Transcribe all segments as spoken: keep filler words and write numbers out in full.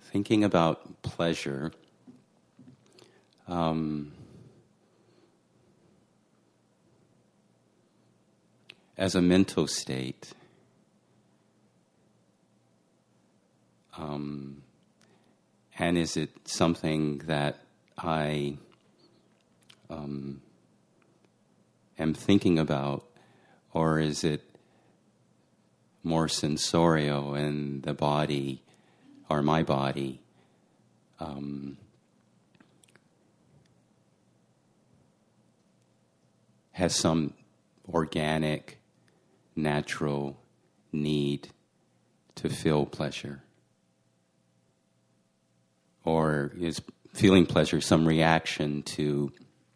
thinking about pleasure, um, as a mental state, um, and is it something that I um, am thinking about, or is it more sensorial in the body, or my body, um, has some organic, natural need to feel pleasure? Or is feeling pleasure some reaction to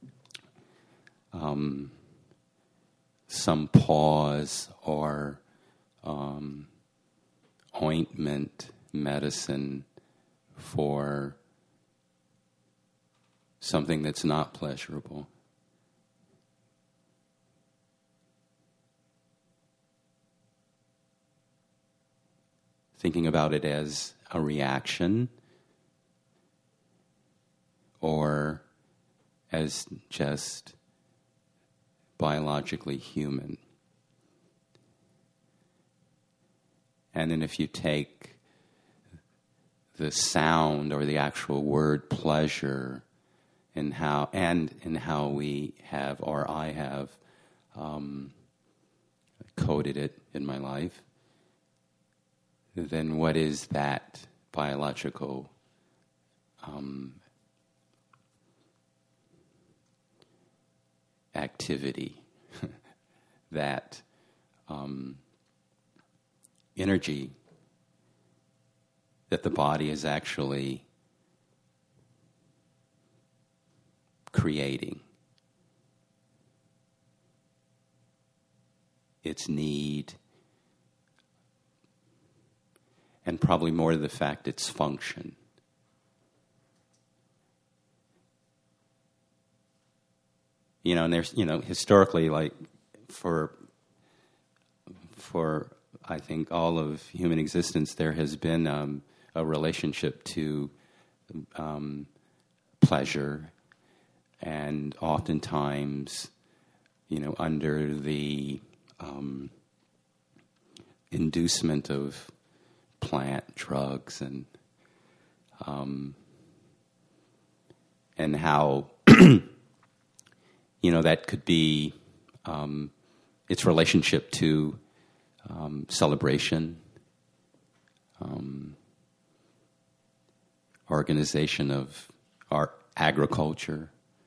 um, some pause or um, ointment, medicine for something that's not pleasurable? Thinking about it as a reaction or as just biologically human. And then if you take the sound or the actual word pleasure and how and in how we have, or I have, um, coded it in my life, then what is that biological um, activity, that um, energy that the body is actually creating? Its need, and probably more to the fact its function. You know, and there's, you know, historically, like, for, for I think all of human existence, there has been um, a relationship to um, pleasure, and oftentimes, you know, under the um, inducement of plant drugs, and um, and how you know that could be um, its relationship to um, celebration, um, organization of our agriculture.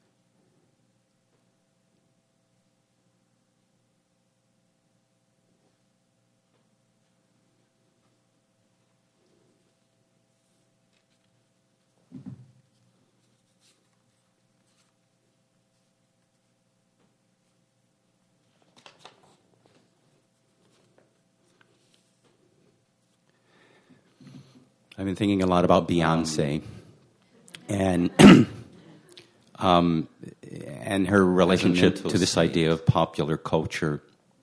I've been thinking a lot about Beyonce and um, and her relationship to this state. idea of popular culture.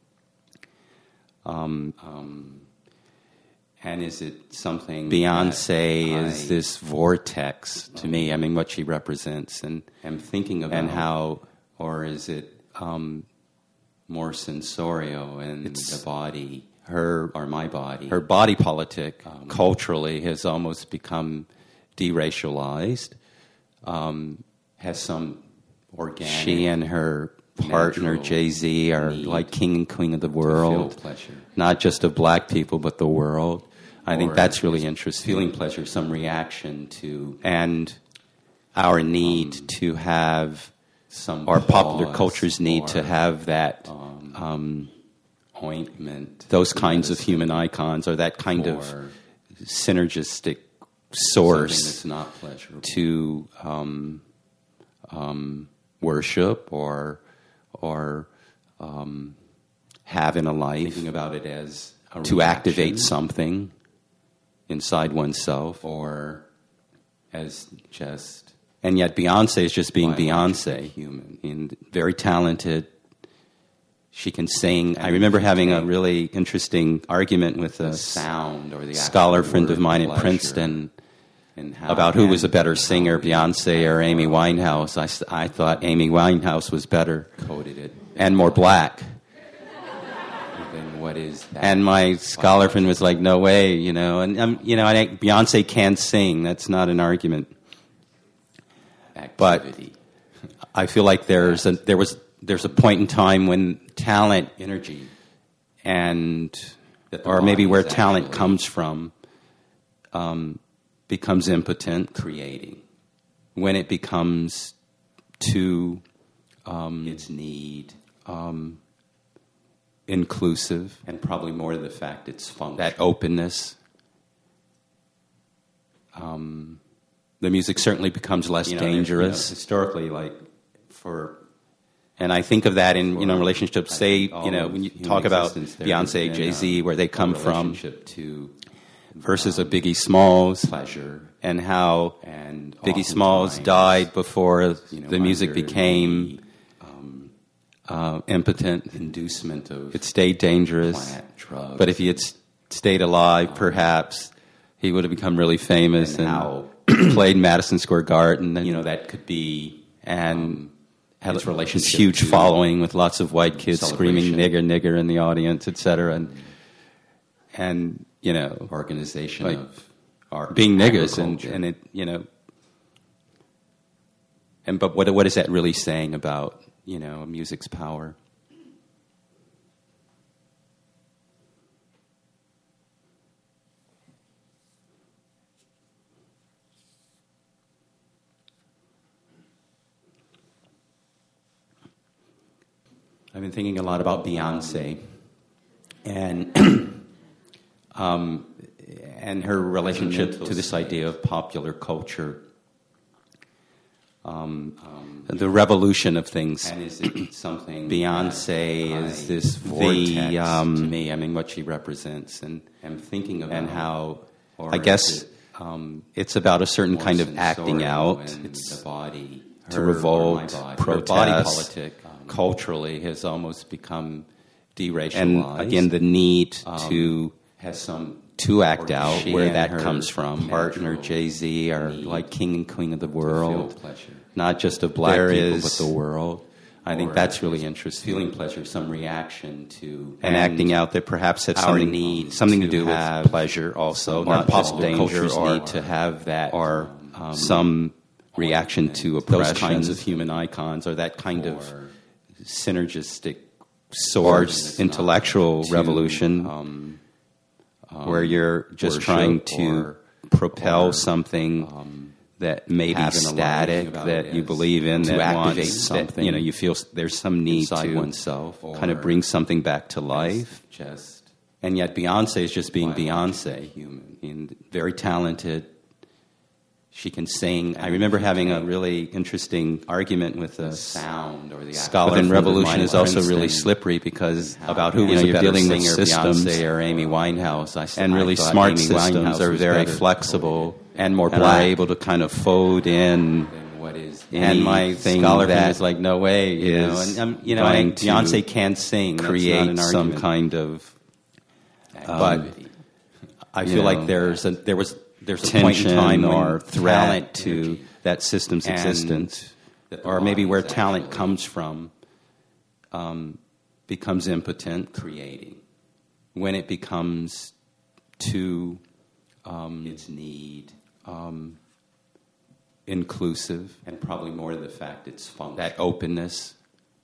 Um, um, and is it something? Beyonce is this vortex to me. I mean, what she represents, and I'm thinking about, and how, or is it um, more sensorial in it's, the body? Her or my body, her body politic um, culturally has almost become deracialized. Um, has some organic. She and her partner Jay-Z are like king and queen of the world, not just of black people but the world. I or think that's really interesting. Feeling pleasure, some reaction to, and our need um, to have some. Our popular culture's need or, to have that. Um, um, Ointment, those kinds medicine, of human icons, or that kind of synergistic source that's not pleasurable. to um, um, worship or or um, have in a life. Thinking about it as a to reaction. Activate something inside oneself, or as just. And yet, Beyonce is just being Beyonce, human, and very talented. She can sing. I remember having a really interesting argument with a sound or the scholar friend of mine at Princeton and how, about who was a better singer, Beyonce or Amy Winehouse. I, s- I thought Amy Winehouse was better, coded it, and more black. Then what is that? And my scholar friend was like, "No way," you know. And um, you know, I think Beyonce can sing. That's not an argument. Activity. But I feel like there's a, there was there's a point in time when talent, energy, and or maybe where talent comes from, um, becomes impotent. Creating. When it becomes too, um, its need, um, inclusive, and probably more to the fact it's function. That openness. Um, the music certainly becomes less you know, dangerous. You know, historically, like for. And I think of that in you know relationships. Say you know when you talk about Beyonce, Jay-Z, where they come from, to versus a Biggie Smalls, pleasure, and how and Biggie Smalls died before you know, the music became the, um, uh, impotent. Inducement of it stayed dangerous, plant, drugs, but if he had stayed alive, um, perhaps he would have become really famous and, and how played Madison Square Garden. And, you know that could be and. Um, had a relationship huge following with lots of white kids screaming "nigger, nigger" in the audience, et cetera, and and you know, organization like of our being niggers, and, and it you know, and but what what is that really saying about you know music's power? I've been thinking a lot about Beyonce and um, and her relationship to this idea of popular culture, um, um, the revolution of things. And is it something? Beyonce is this vortex um, to me. I mean, what she represents, and I'm thinking about and how I guess it, um, it's about a certain kind of acting out. It's the body to revolt, body, protest, body politic. Culturally has almost become deracialized. And again, the need um, to has some to act out where that comes from. Partner Jay-Z are like king and queen of the world, not just of black there people, is, but the world. I think that's really interesting. Feeling pleasure, some reaction to and, and acting out that perhaps has something need something to, to do with pleasure, also not possible danger, or need to have that, or um, some reaction to oppression. Those kinds of human icons, or that kind of synergistic source intellectual to, revolution um, um, where you're just trying to or, propel or, something um, that may be static that you believe in, to that activate wants, something that, you know you feel there's some need to oneself kind of bring something back to life, just and yet Beyonce is just being Beyonce, human and very talented. She can sing. I remember having a really interesting argument with a sound or the scholar. And revolution is also really slippery because about who you know, you're dealing with systems, Beyonce or Amy Winehouse, I and really smart Amy systems are very flexible and more black, and are able to kind of fold in. What is and my scholar that is like no way, you know, and um, you know, and Beyonce can sing, create some kind of. Um, but I feel know, like there's a there was. There's a tension point in time or threat to energy. That system's existence, or maybe where talent comes from, um, becomes impotent. Creating. When it becomes too, um, its need, um, inclusive, and probably more to the fact it's function. That openness.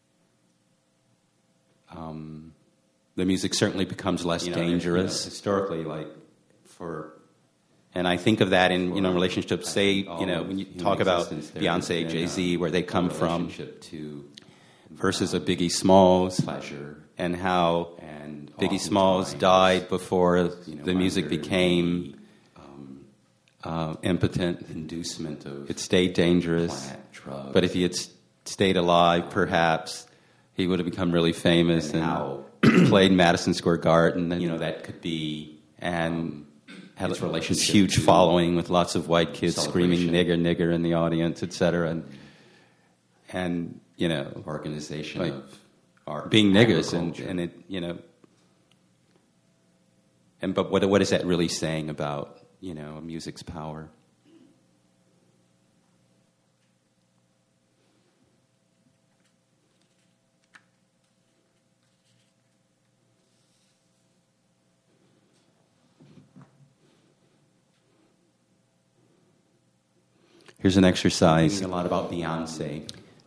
Um, the music certainly becomes less you know, dangerous. You know, historically, like for. And I think of that in you know relationships. Say you know when you talk about Beyonce, Jay-Z, where they come from, to versus a Biggie Smalls, pleasure, and how and Biggie Smalls died before the music became um, uh, impotent. Inducement of it stayed dangerous, plant, drugs, but if he had stayed alive, perhaps he would have become really famous and, and how played Madison Square Garden. And, you know that could be and. Um, had a huge following with lots of white kids screaming "nigger, nigger" in the audience, et cetera, and and you know, organization like of our being niggers, and, and it you know, and but what what is that really saying about you know music's power? Here's an exercise. Thinking a lot about Beyonce.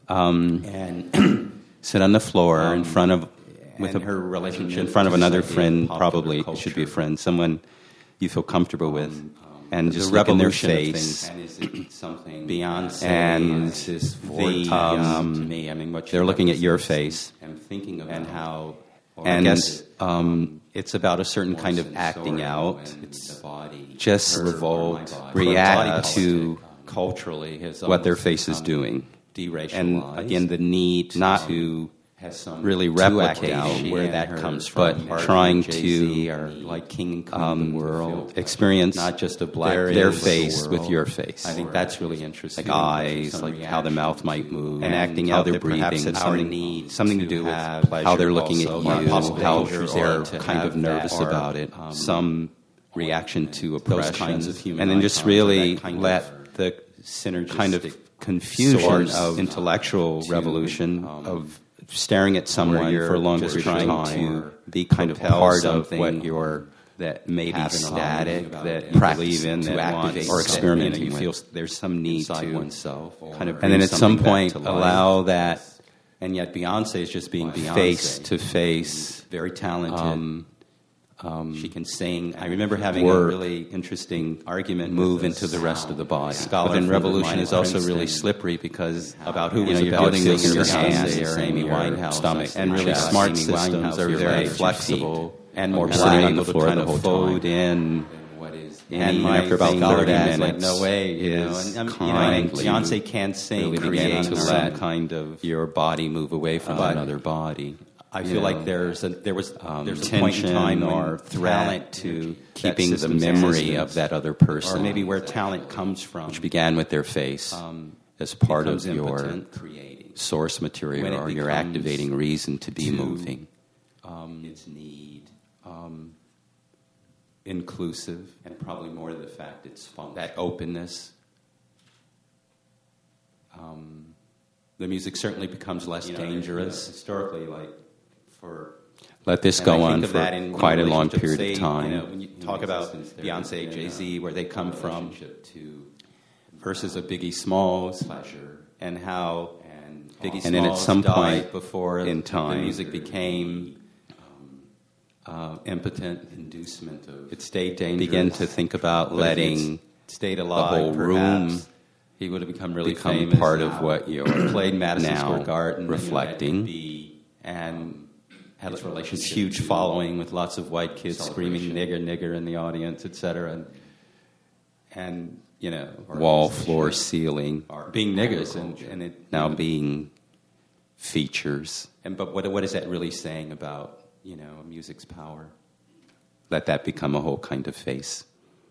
Um, And sit on the floor um, in front of, with and a, her relationship in front of to another society friend, and probably popular it should be a culture. friend, someone you feel comfortable with, Um, and the just look in their revolution of face. things. And is it something Beyonce And is this the, vortex um, to me? I mean, what she they're looking at your represents. face, And thinking of and how, or and I guess um, it's about a certain kind of acting out. It's just revolt, react to culturally has what their face is doing, deracialized. and again, the need not to has some really to replicate act out where and that her, comes but from, trying Jay-Z to or like King and Queen um, of the world, experience not just a black their, face their with the face with world. your face. I think that's really interesting. Like eyes, Some like how the mouth might move, and acting how out their they're perhaps breathing, at something, our need something to to do with have how they're looking also, at or you, possible how danger, they're or to kind of have nervous that, or, about it, um, some reaction to those oppression, kinds of human and then just icons, or really that kind of let the synergistic kind of confusion source of intellectual to, revolution um, of staring at someone you're for a long just period of trying time to be kind of propel part of something what you're that maybe have an static alarm that about you practice believe in to that activate wants or that, experimenting you know, you with. feel There's some need inside to oneself, kind of, bring and then at some something back point to life. allow that And yet Beyonce is just being Beyonce. face to face. Very talented. Um, um, she can sing. I remember having work, a really interesting argument move with into the rest of the body. scholar But then friend of revolution mine is at also really Princeton slippery because about who you was know, you're about building things in your Beyonce hands or and Amy your Winehouse stomach, and really chest. smart Amy systems Winehouse, are you're very right at your flexible feet. and more You're sitting on pliable the to floor kind the of whole fold time. in. What is And and my after about thing thirty is minutes, like, no way, you know, is and, um, you know, and kindly Beyonce can't sing, really create beginning to some let kind of. your body move away from But another body. I You feel know, like there's a there was um, there's a point in tension time or when threat talent to keeping that the system's memory existence, of that other person, or maybe where talent comes from, which began with their face, um, as part of becomes your impotent, creating. source material When it or your becomes activating reason to be to, moving. Um, its need, um, inclusive, and probably more to the fact it's fun. That openness. Um, the music certainly becomes less You know, dangerous. yeah. Historically, like for Let this and go I on think of for that in quite a long relationship, period say, of time. You know, when you talk about Beyonce, Jay Z, where they come from, to versus a Biggie Smalls, pleasure, and how and Biggie And then at Smalls some died point before in the time, music became uh, impotent inducement of it stayed dangerous. begin to think about But if letting it's stayed the alive, whole room perhaps, he would have become really become famous. part of what you're played Madison now Square Garden, reflecting. and, be, and had a this huge following with lots of white kids screaming "nigger, nigger" in the audience, et cetera, and and you know, wall, floor, ceiling, being niggers, and, and it now being features. And but what what is that really saying about, you know, music's power? Let that become a whole kind of face.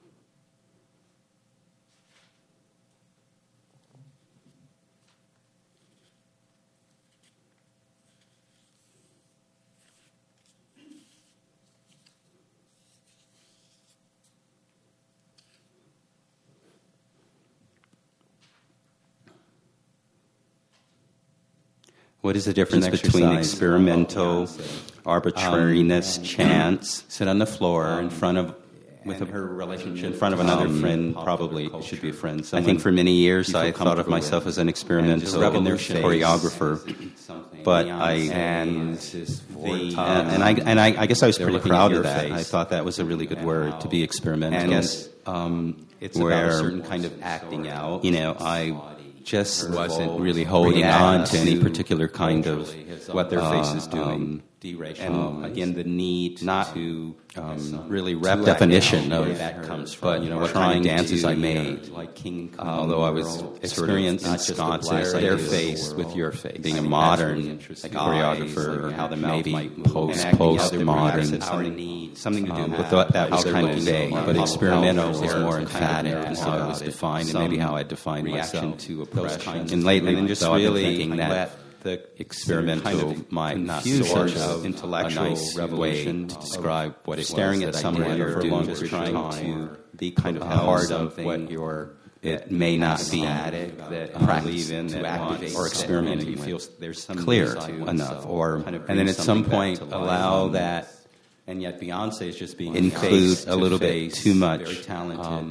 What is the difference An between exercise experimental about Beyonce. arbitrariness, Um, chance, sit on the floor in front of with with a, a, her relationship in front of another um, friend, popular probably it culture. should be a friend. I Someone think for many years you feel I thought of comfortable myself with. as an experimental And just choreographer, something but Beyonce I and and the, uh, and I and I, I guess I was They're pretty looking at proud your of that. face. I thought that was a really good And word how- to be experimental. and Yes, um, it's where about a certain kind of acting out. you know I just Her wasn't revolt, really holding react on to any to particular kind of culturally his what their own, face is uh, doing. um, deracialized. And again, the need not to um, really to rep act definition out of where that comes from. But You know, what trying kind of dances to, I you made, know, like King and Queen Uh, although I was of the world, experienced not in just a sconces, black their lady of the face world. with your face, I being a think that's modern really interesting. like Eyes, choreographer, like how the mouth maybe might move, post and acting out post their modern, perhaps our need, something to do um, with with that. That was how they're kind of looking vague, at but how experimental cultures was are more kind of emphatic react in to how it was some defined and maybe how I defined reaction myself. to Those oppression. kinds and lately, and just Though I've been really thinking let that the experimental kind of my confusion source of of intellectual a nice revolution way to of describe what it staring was at that I someone did for a do, long just period of trying time, to be kind of propel part of something what your it that may not be static, that um, practice in to that activate wants or or experimenting you with. feel there's some Clear inside enough, oneself, or kind of and then bring at some something back point to life. allow Um, that and yet Beyonce is just being include face a little bit face, too much very talented, um,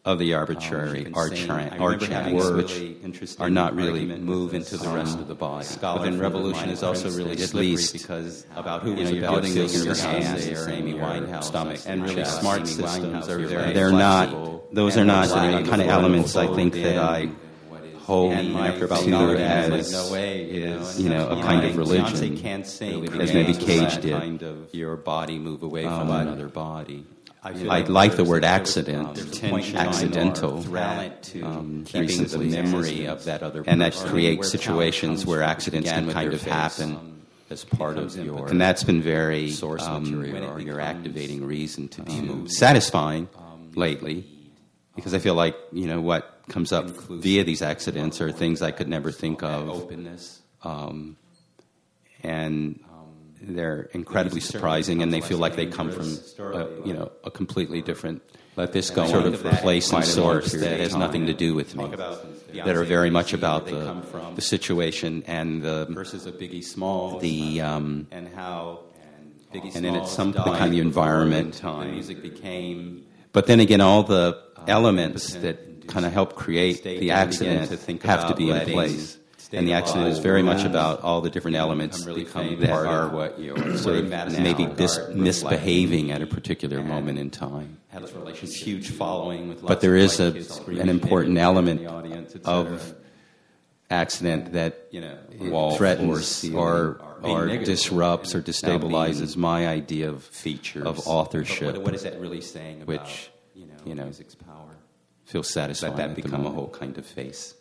of the arbitrary um, or, tra- or chance, which are not really move into the rest um, of the body. But then revolution is also really at least because about who you was know, you're building this in your hands hands or Amy Winehouse stomach, and really chest. smart Amy systems Winehouse are very they're flexible. not those are not the kind of elements I think in, that I hold and my to knowledge as like, no way, you know, you know a kind of religion, can't sing, as maybe Cage did. Kind of your body move away from um, another body. I, I like the word accident, um, accidental, to um, keeping recently. the memory of that other person. And that creates situations where accidents can kind of happen as part of your, and that's been very source um, material or your activating reason to be moved. Satisfying lately, because I feel like you know what comes up via these accidents are things I could never think of, openness, um, and they're incredibly surprising, and they feel like they come from a, you know a completely different let this go sort on of place and source that has nothing to do with me, that are very much about the the situation and the versus a Biggie Smalls, the um, and how Biggie and then at some point kind of environment, the music became. But then again, all the elements that kind of help create the accident have to be in place. And the accident is very much about all the different elements really become that part are of what you're sort of maybe dis- misbehaving at a particular and moment in time. Had this relationship, huge following with. But there is a an important element audience, of accident that you know wall threatens or or, or disrupts or destabilizes my idea of features of authorship. What, what is that really saying about which you know, you know music's power? Feels satisfying. Let that become a whole kind of face.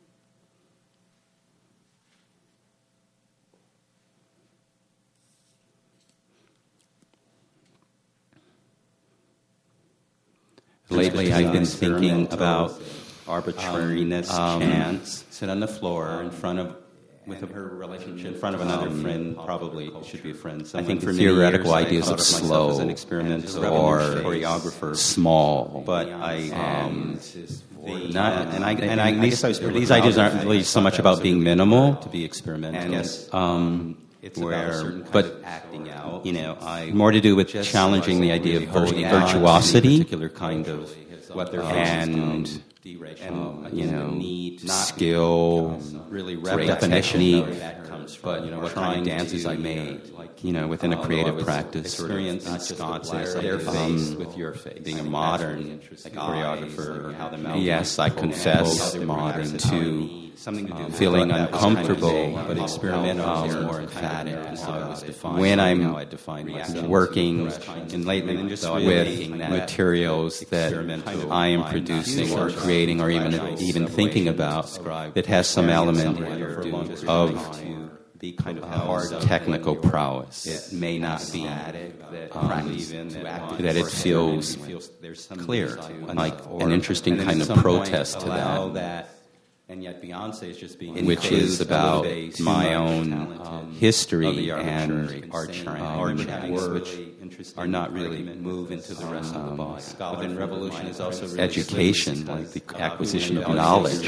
Lately, I've been thinking about arbitrariness, um, chance. Sit on the floor in front of with her relationship in front of another um, friend. Probably should be a friend. I think for theoretical ideas of slow as an experimental or choreographer, small, but I um, not and I and I these, these ideas aren't really so much about being minimal to be experimental. And, um, It's where, but of acting out. You know, I more to do with challenging the idea of holding virtuosity, particular kind of what they're and, um, you know, need, skill, really definition, but you know, what trying kind of dances to, I made, you know, within a creative practice, experience ensconces their face with your face, being a modern choreographer, how the mouth. Yes, I confess, modern to. Something to do um, feeling uncomfortable, but experimental um, is more emphatic and how I was defined. When I'm how I defined working and lately with materials that I am producing or creating or even even thinking about that has some element of be kind of hard technical prowess. It may not be um, that it feels clear, like an interesting kind of protest to that. And yet Beyonce is just being which is about my own um, history and arbitrary um, which are not really move into the rest of the body. But then revolution is also really education, like the acquisition of knowledge,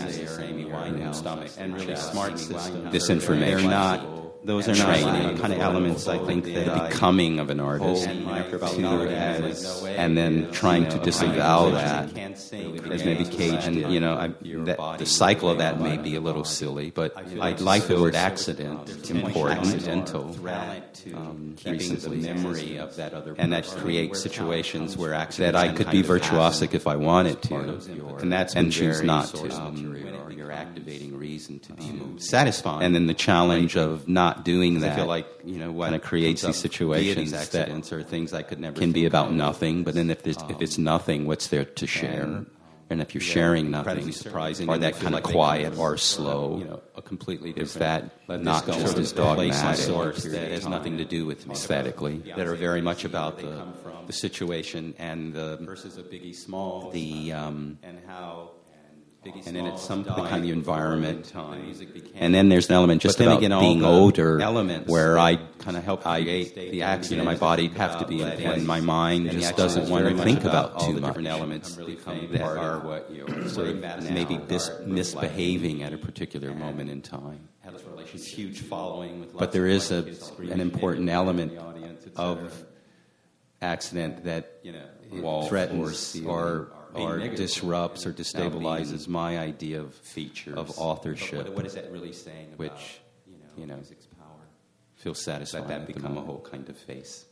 and really smart systems. This information. They're not. Those are not training, kind of elements, I think, that the becoming of an artist, and, as, and then trying to disavow that as maybe Cage. And you know, I, that, the cycle of that may be a little silly, but I like the word accident, important, accidental, um, keeping the memory of that other, and that creates situations where that I could be virtuosic if I wanted to, and that's and choose not to. Um, your activating reason to be moved, satisfying, and then the challenge of not doing that. I feel like you know what kind of creates these situations these accidents that are things I could never can be about of. nothing. But then if there's, um, if it's nothing, what's there to share? And, and if you're yeah, sharing nothing, surprising, or that kind of like quiet or slow, you know, a completely different, is that not just as dogmatic source that has nothing to do with me aesthetically, that are very much about the the situation and the versus a Biggie Smalls, the um, and how. And then at some point, kind of environment, time. And then there's an element just about again, being older, elements where I kind of help create the accident. You know, my body have to be in place. My mind just doesn't want to think about too much. Different elements that are what you're sort of maybe bis- misbehaving at a particular moment in time. Huge following, but there is a an important element of accident that you know threatens or or disrupts or destabilizes my idea of features of authorship. What, what is that really saying about, which, you know, you know, music's power? Feels satisfying. Let that become a whole kind of face.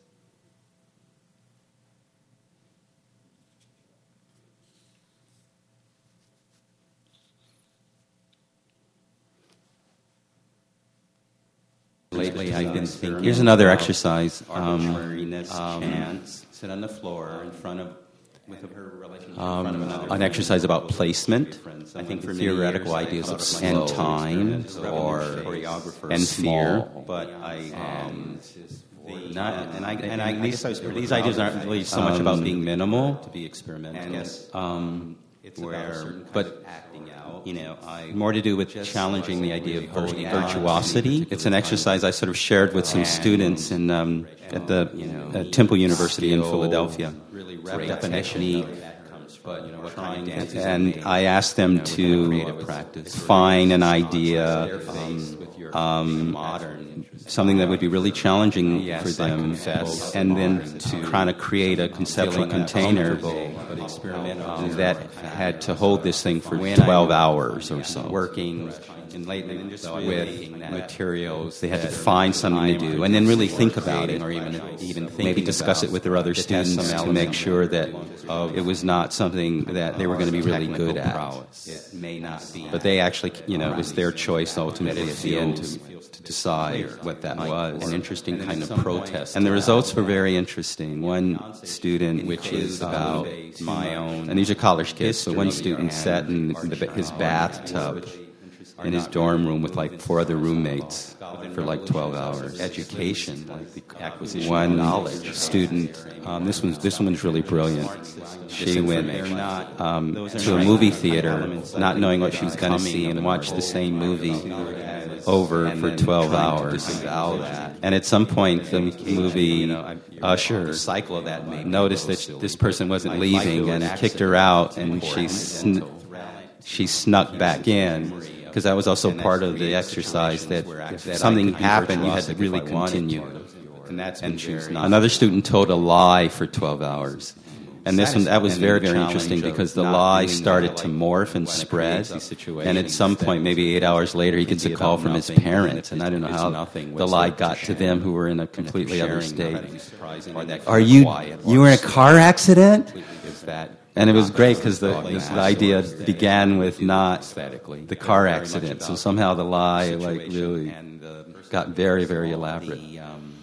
Lately, I've been thinking. Here's another exercise. Arbitrariness, Um, chance. Sit on the floor in front of, with her relationship Um, in front of another. an exercise about placement. I think for Theoretical many ideas years, I of thought and myself time as a or choreographer, and fear. small, but I um, The, not, and I and I, and these, these ideas aren't really so much Um, about being minimal, to be experimental. and um, it's where- about a certain kind but, of acting out. you know, I More to do with just challenging the idea of holding virtu- virtuosity. on. It's an exercise I sort of shared with some And, students in um, at the you know, uh, Temple University in skill, Philadelphia. really Great definition technique. of that comes from, But you know, what trying kind of to- dances and are made, I asked them you know, to within creative practice. find an Their idea, face with your um, modern something that would be really challenging Yes, for I them, confess. and then To to kind of create a conceptual feeling container uncomfortable, but experimental. um, that had to hold this thing for When twelve I- hours or so. working in lately with materials. They had to that find something to I'm do, and then really think creating about it, or even even thinking maybe discuss about it with their other that has students some to make element sure that of it was not something that they were going to be really technical good at. prowess. It may not be, But they actually, you know, it was their choice ultimately at the end to, feels to decide what that was. an interesting And kind of at some protest. And the results were very interesting. One student, which is about my own, and these are college kids, so one history student and sat in the, his bathtub in his dorm room with like four other roommates for like twelve hours. education, like the acquisition One of knowledge. student, um, this one's this one's really brilliant. She went Disinformation. um, Those are to a not movie the theater, elements not of knowing what she was going to coming see, of and the watched the novel. same movie And over then for twelve trying to hours. disavow that. And at some point, the movie You know, I- usher the cycle of that may noticed go that silly. this person wasn't Like, leaving like and an kicked her out, and she sn- she snuck back in. Because that was also part of the exercise, that if something happened, you had to really continue. And that's And been she was very- not. Another student told a lie for twelve hours. And this one, that was And very, the very challenge interesting of because the not lie doing started that, to like, morph and when it spread. creates these situations And at some that point, maybe eight hours later, he can gets a be call about from his nothing, parents. and And I don't know it's how nothing the lie whatsoever got to to them, share. who were in a And completely sharing other state. nothing surprising or that Are you, quiet you were in a or car accident? is that And it was great because the, Like this, that. the idea began with not aesthetically the car very much accident. So about somehow the lie the like situation really and the got very, very elaborate. the, um,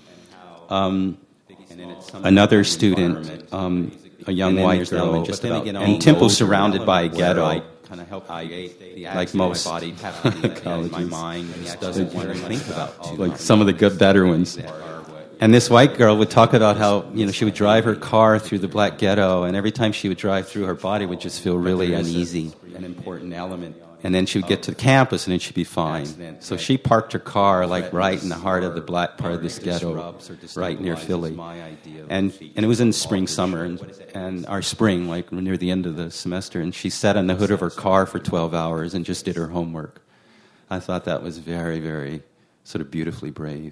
Um, and then it's some another kind of student, environment. um, a young And then white there's the girl, element just and about being Temple's older surrounded by a element where ghetto. I kind of help create the Like acts in most my body have to be in my colleges. mind just doesn't want to think about too like much. some of the good better ones. And this white girl would talk about how, you know, she would drive her car through the black ghetto, and every time she would drive through, her body would just feel really There is a- uneasy. an important element. And then she would get to the campus, and then she'd be fine. So she parked her car like right in the heart of the black part of this ghetto, right near Philly. And and it was in spring, summer, and, and our spring, like near the end of the semester. And she sat on the hood of her car for twelve hours and just did her homework. I thought that was very, very sort of beautifully brave.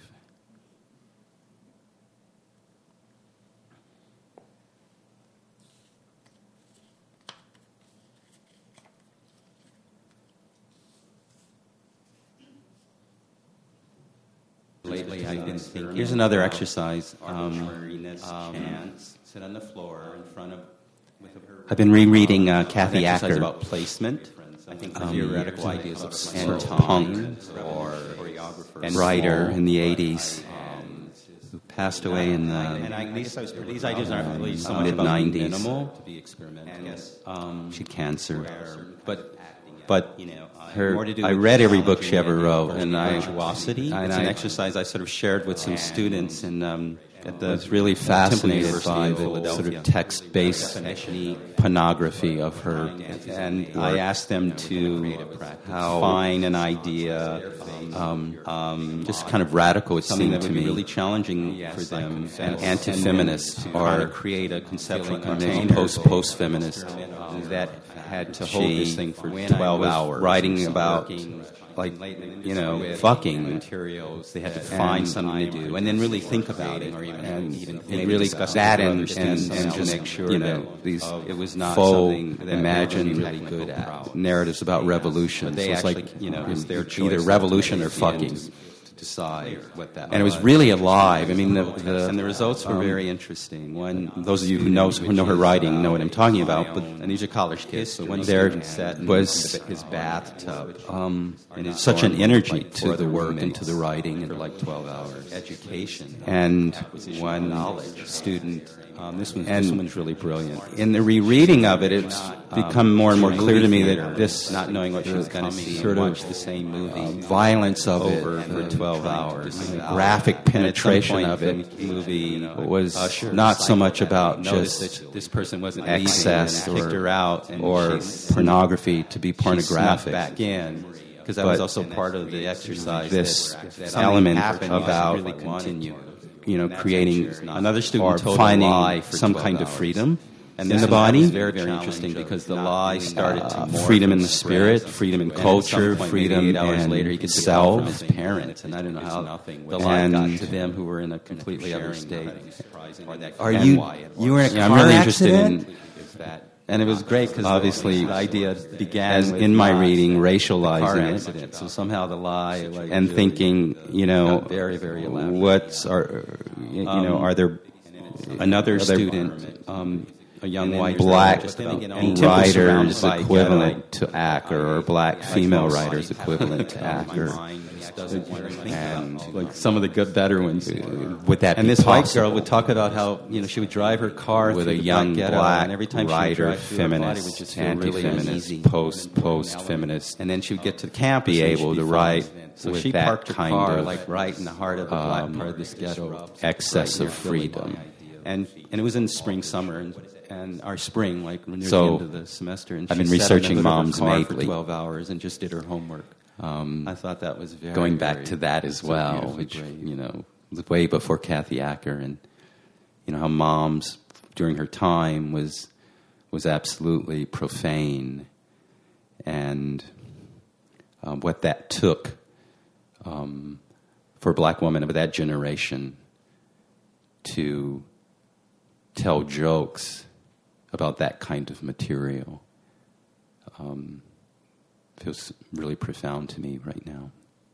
Lately, I've been thinking. Here's another about exercise. Um, arbitrariness, um, chance. Sit on the floor in front of. With her. I've been rereading uh, Kathy An exercise Acker. about placement. I think the Um, theoretical ideas of and time punk or choreographer and writer small, in the eighties, um, who passed away in and the I, these, these ideas aren't really so much mid about being nineties. minimal to be experimental. Yes. Um, she had cancer. where- but But you know, I- her, more to do I with read every book challenging she ever the idea wrote, of and I virtuosity. and It's I, an exercise I sort of shared with some And students, and um, at I the was really Temple fascinated University by of the sort Philadelphia. of text-based Definition. pornography of her. And I work, asked them to creative practice. how find an idea, um, um, just kind of radical. It Something seemed that to would be me really challenging for for them, them, and and anti-feminist, to try or to create a conceptual or maybe container post post feminist that had to She hold this thing for when twelve I was hours. writing or so, about working like, you know, fucking materials. They had to find something to do, and then really think about it, or even and, even and really discuss that, and and, and, and just make sure you know that these it was not faux imagined really good at narratives about revolution. But they so it's actually, like you know, it's their choice either revolution or fucking. Decide what that and was. It was really alive. I mean, the, the and the results were um, very interesting. One, those of you who know who know her writing know what I'm talking about. But and these are college kids. So one there set was his bathtub, um, and it's such an energy to the work and to the writing, and for like twelve hours. Education and one knowledge student. Um, this one, and this one's really brilliant. In the rereading of it, it's become more and more clear to me that this, not knowing what she was going to see, sort of the same movie, uh, violence of it for twelve hours, the graphic penetration of it, movie was not so much about just this person wasn't excess or kicked her out or pornography to be pornographic. Back in. Because that was also part of the exercise. This element about really continue. You know, creating another student or finding some kind of freedom and in the body. Was very, very interesting because the lie started to uh, freedom in the spirit, freedom in culture, freedom eight hours and later he could self from his parents, and I don't know how the lie got to them who were in a completely other state. Are you you were in a car yeah, I'm really accident? Interested in. And it was great because obviously the idea began in my reading racializing it. So somehow the lie like, and thinking, you know, very very elaborate. What's are you know are there another student, um, a young white black writer's equivalent to Acker or black female writer's equivalent to Acker. And like some of the good better ones would that and this possible? White girl would talk about how you know she would drive her car with a young black, black and every time writer, feminist, anti-feminist, really post post feminist, and then she would get to the campus, be able to write so with she that parked her kind car, of like right in the heart of the um, black part of this ghetto, excess of freedom, and and it was in spring summer and. And our spring, like near so, the end of the semester, and I've been researching Mom's Maid for twelve hours and just did her homework. Um, I thought that was very going back very, to that as well, which great. You know, was way before Kathy Acker, and you know how Mom's during her time was was absolutely profane, and um, what that took um, for a black woman of that generation to tell jokes about that kind of material. Um, feels really profound to me right now.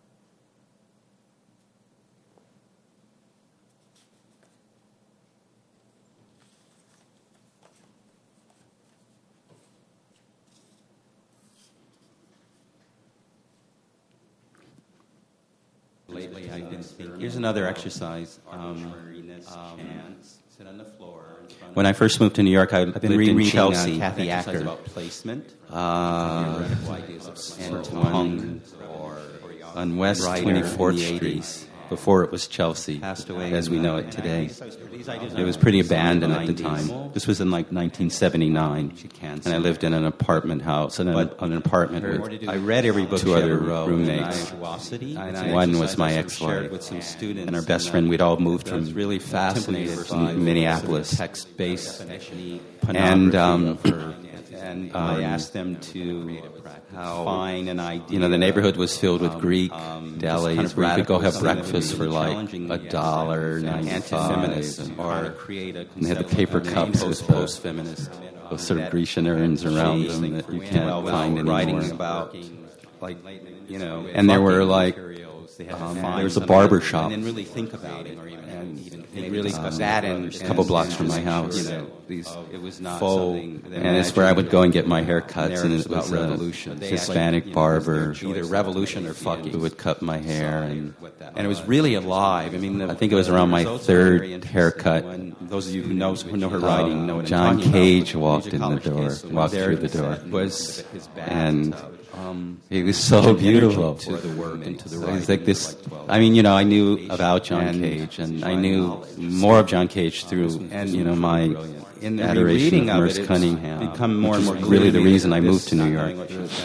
Lately, I've been thinking. Here's another exercise. Um, um, sit on the floor. When I first moved to New York, I've been reading Chelsea, uh, Kathy Acker, about placement, uh, and one on West twenty-fourth Street. Before it was Chelsea, as we know it today. It was pretty abandoned at the time. This was in like nineteen seventy-nine, and I lived in an apartment house, in an, an apartment with I read every book two other roommates. One was my ex-wife, and our best friend. We'd all moved from really fascinated from Minneapolis, text-based, and um, and um, I asked them to how find an idea. You know, the neighborhood was filled with Greek um, delis. Kind of where you could go have breakfast for like a dollar ninety-five, or create a. And they had the paper cups with post-feminist, those sort of Grecian urns around them that you can't find anymore. Writing about, like, you know, and there were like. Um, there was a barber shop, and then really think about it, and even really um, that and a couple blocks from my house. You know, these it was not faux, and it's where I would go and get my hair cuts, and it was a revolution. Hispanic barber, either revolution or fucking, who would cut my hair, and and it was really alive. I mean, I think it was around my third haircut. Those of you who know who know her writing know what John Cage walked in the door, walked through the door, was and. Um, he was so beautiful. To the work and to the right. He's like this. I mean, you know, I knew about John Cage, and I knew more of John Cage through, and you know, my adoration of Merce Cunningham. Become more and more really the reason I moved to New York.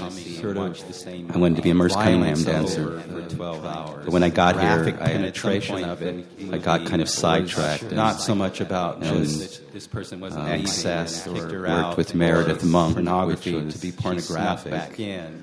I wanted to be a Merce Cunningham dancer. But when I got here, I had penetration of it. I got kind of sidetracked. Not so much about just this person was um, excess, or worked with Meredith Monk, pornography to be pornographic.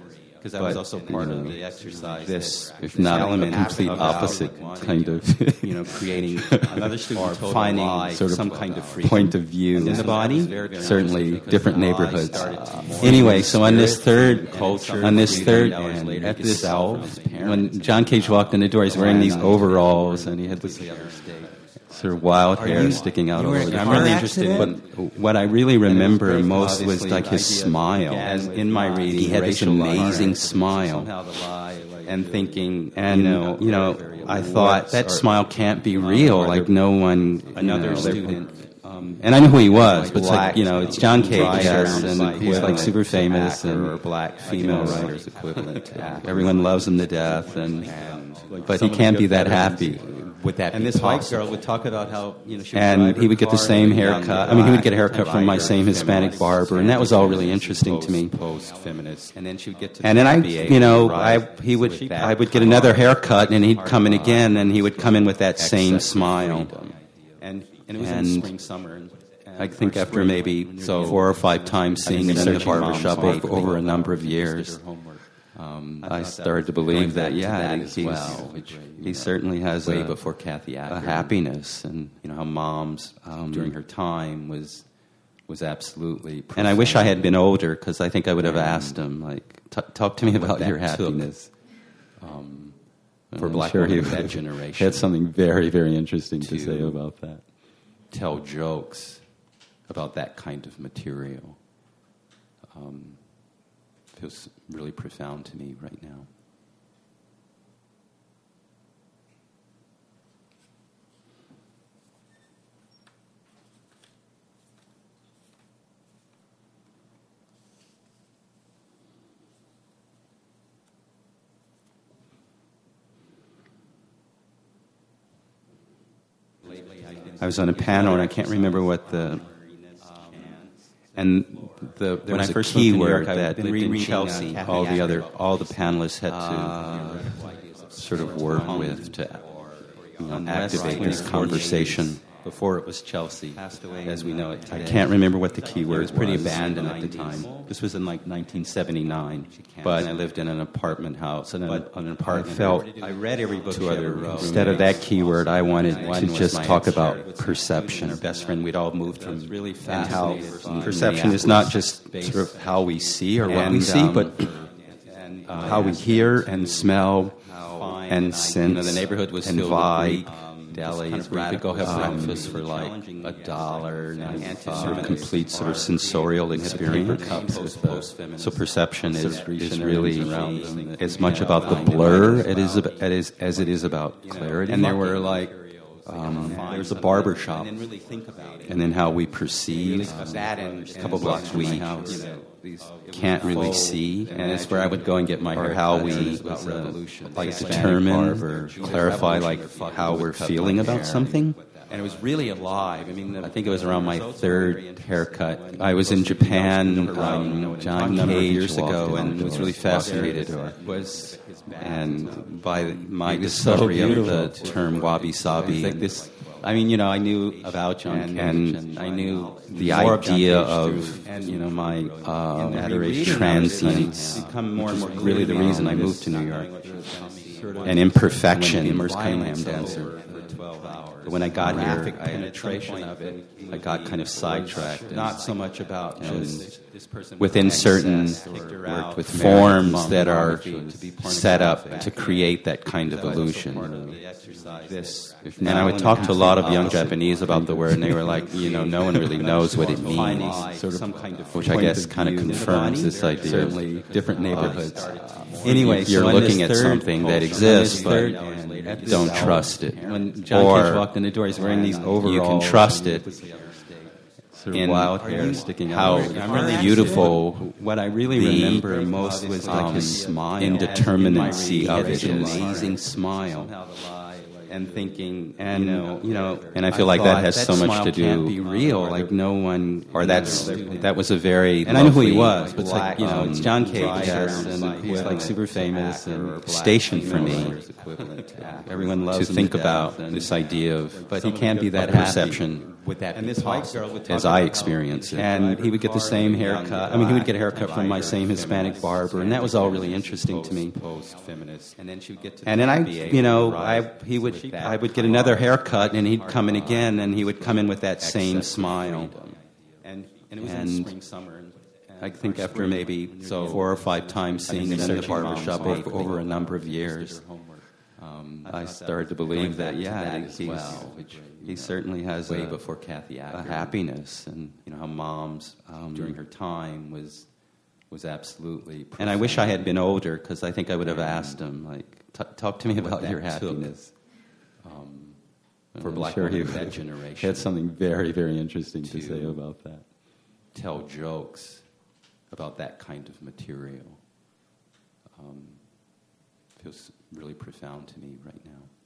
because that was also part of the exercise. This, if not a complete opposite kind of, you know, creating another student or finding sort of some kind of freedom. point of view in the body. Certainly, different neighborhoods. Anyway, so on this third culture, on this third end, at this when John Cage walked in the door, he's wearing these overalls and he had this sort of wild hair sticking out over the I'm really interested. But what I really remember most was like his smile. As in my reading, he had this amazing smile, and thinking, and you know, you know, I thought that smile can't be real. Like no one, another you know, student. Um, and I knew who he was, but it's like, you know, it's John Cage, yes, and he's like super famous, and or black female writers equivalent. Everyone loves him to death, and but he can't be that happy. Would that and be this possible? white girl would talk about how you know she would and he would get the same haircut. I mean, he would get a haircut from my same Hispanic barber, and that was all really interesting to me. Post-feminist, and then she would get to and then I, you know, I he would I would get another haircut, and he'd come in again, and he would come in with that same smile. And and it was in spring, summer. And, I think after maybe so four or five times seeing him in the barbershop over, over a number of years. Um, I started to believe that, yeah, he's, well, he certainly has way a, before Kathy a happiness, and you know how mom's um, during her time was was absolutely profound. And I wish I had been older, because I think I would have asked him, like, t- talk to me about your happiness. Um, for black sure women of that generation, he had something very, very interesting to, to say about that. Tell jokes about that kind of material. Um, feels really profound to me right now. I was on a panel, and I can't remember what the... And the, there when was I first a keyword that lived in Chelsea, uh, all the other, all the panelists had to uh, sort of work with to you know, activate this conversation. Before it was Chelsea, as we know it today. I can't remember what the keyword was. It was pretty abandoned at the time. This was in like nineteen seventy-nine, but I lived in an apartment house, and an, an apartment. I felt I read every book to other. Instead of that keyword, I wanted to just talk about perception. Our best friend, we'd all moved from really and how perception is not just sort of how we see or what we see, but uh, how we hear and smell and sense. You know, the neighborhood was and vibe. Deli is where you could go have um, breakfast for like a dollar, and sort of complete sort of sensorial experience. The, so perception is, is really as much about the blur it is, it is as it is about clarity. And there were like um, there's a barber shop, and then how we perceive that, and a couple blocks we can't really see, and it's where I would go and get my hair. Or how we uh, like determine or clarify like how we're feeling about something. And it was really alive. I mean, I think it was around my third haircut. I was in Japan, um, John Cage years ago, and was really fascinated. Was and by my discovery of the term wabi-sabi. This, I mean, you know, I knew about John and, Cage, and I knew the idea of, and, you know, my uh, adoration, transience, become more and more really the reason I moved to New York. And imperfection, immersed Cunningham dancer. But when I got here, I, penetration of it, I got kind of sidetracked. Not so much about just within certain worked with forms that are set up to create that kind of illusion. And I would talk to a lot of young Japanese about the word, and they were like, you know, no one really knows what it means, sort of, which I guess kind of confirms this idea. Certainly, different neighborhoods. Anyway, you're looking at something that exists, but don't trust it. When John Cage walked in the door, he's wearing these overalls. You can trust it. Sort of in wild hair sticking out. How really beautiful. What I really the, remember most was like um, his smile, indeterminacy of it, amazing smile. And thinking, and you know, you know, and I feel I like that has that so much to do. Can't be real, like no one, or that's that was a very. And I know who he was, but it's like you know, um, it's John Cage, yes, and he's like super famous and station for me. Everyone loves to think about this idea of, but he can't be that perception. Would that and be this white possible? girl would As I experience it, and he would get the same haircut. I mean, he would get a haircut from my same Hispanic barber, and that was all really interesting to me. Post-feminist, and then she would get to and then I, you know, I he would I would get another haircut, and he'd come in again, and he would come in with that same smile. And and it was and in spring, summer. And, I think after maybe so four or five times seeing him in the barbershop over, over a number of years, um, I started to believe that, yeah, he's, well, he certainly has way a, before Kathy a Acker. happiness. And You know how mom's um, during her time was was absolutely. and I wish I had been older, because I think I would have asked him, like, T- talk to me What about that your took, happiness. um, And for I'm black sure women he of that would- generation. had something very, very interesting to, to say about that. Tell jokes about that kind of material. Um, feels really profound to me right now.